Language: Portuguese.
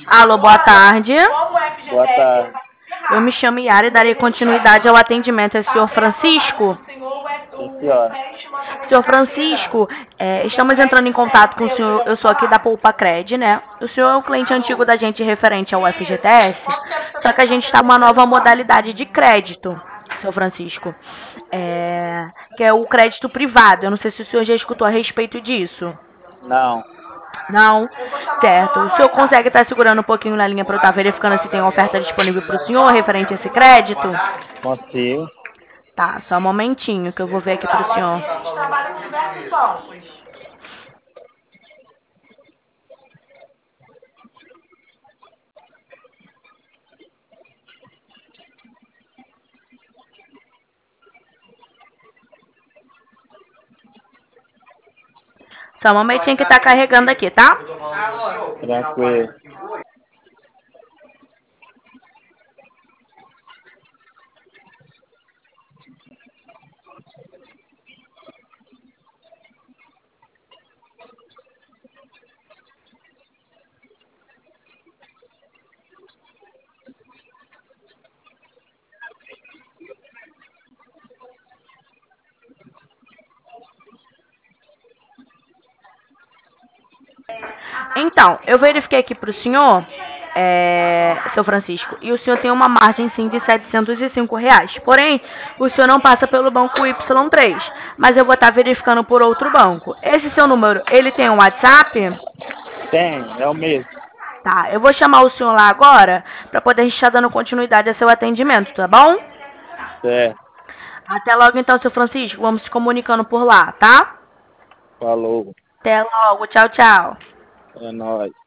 Alô, boa tarde. Boa tarde. Eu me chamo Yara e darei continuidade ao atendimento. É o senhor Francisco? Sim, senhora. Senhor Francisco, estamos entrando em contato com o senhor. Eu sou aqui da Poupa Cred, né? O senhor é um cliente antigo da gente referente ao FGTS, só que a gente está com uma nova modalidade de crédito, senhor Francisco, que é o crédito privado. Eu não sei se o senhor já escutou a respeito disso. Não, Não? Certo. O senhor consegue estar segurando um pouquinho na linha para eu estar verificando se tem oferta disponível para o senhor referente a esse crédito? consigo. Tá, só um momentinho que eu vou ver aqui para o senhor. Só um momentinho que tá carregando aqui, tá? Tranquilo. Então, eu verifiquei aqui pro senhor, seu Francisco, e o senhor tem uma margem sim de R$ 705. Porém, o senhor não passa pelo banco Y3, mas eu vou estar verificando por outro banco. Esse seu número, ele tem um WhatsApp? Tem, é o mesmo. Tá, eu vou chamar o senhor lá agora para poder estar dando continuidade ao seu atendimento, tá bom? Certo. Até logo então, seu Francisco. Vamos se comunicando por lá, tá? Falou. Até logo. Tchau, tchau. É nóis.